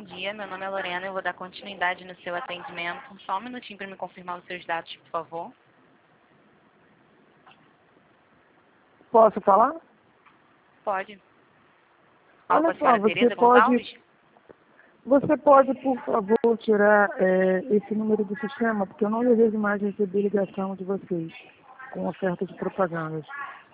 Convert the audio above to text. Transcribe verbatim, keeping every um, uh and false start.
dia. Meu nome é Lorena. Eu vou dar continuidade no seu atendimento. Só um minutinho para me confirmar os seus dados, por favor. Posso falar? Pode. Falo com Olha a só, senhora você Tereza pode, Gonçalves? você pode, por favor, tirar é, esse número do sistema, porque eu não desejo mais receber ligação de vocês com oferta de propagandas.